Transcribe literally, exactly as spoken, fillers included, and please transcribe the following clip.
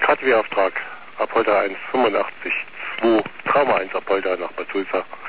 K W-Auftrag, Apolda eins fünfundachtzig zwei, Trauma eins Apolda nach Bad Sulza.